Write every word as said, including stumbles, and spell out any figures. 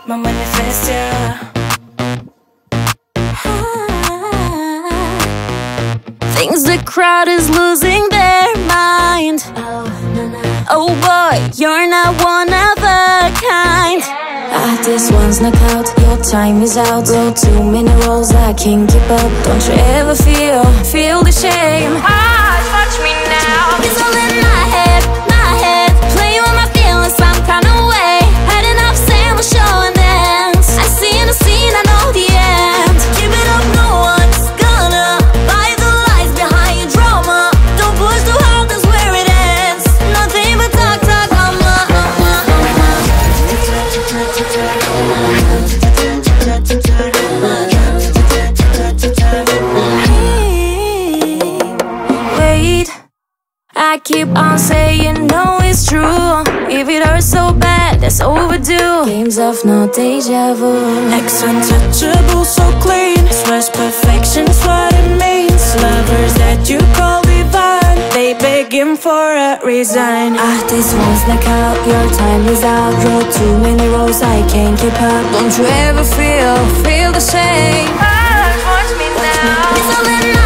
my manifest, yeah. Thinks the crowd is losing their mind. Oh boy, you're not one of a kind. Ah, this one's knockout, your time is out. Roll too many rolls, I can't keep up. Don't you ever feel, feel the shame? Ah, touch me now. It's all in my head, my head. Playing with my feelings some kind of way. Had enough saying we're showing ends. I see in the scene, I know the end. Keep it up, no one's gonna buy the lies behind your drama. Don't push too hard, that's where it ends. Nothing but talk, talk, um, uh, um, uh, um, uh. Wait, I keep on saying no, it's true. If it hurts so bad, that's overdue. Games of no deja vu. Ex untouchable, so clean. Swears perfection's what it means. Lovers that you call divine, they begging for a resign. Ah, this one's knockout, your time is out. Roll too many rolls, I can't keep up. Don't you ever feel, feel the same? Ah, watch me now. It's all in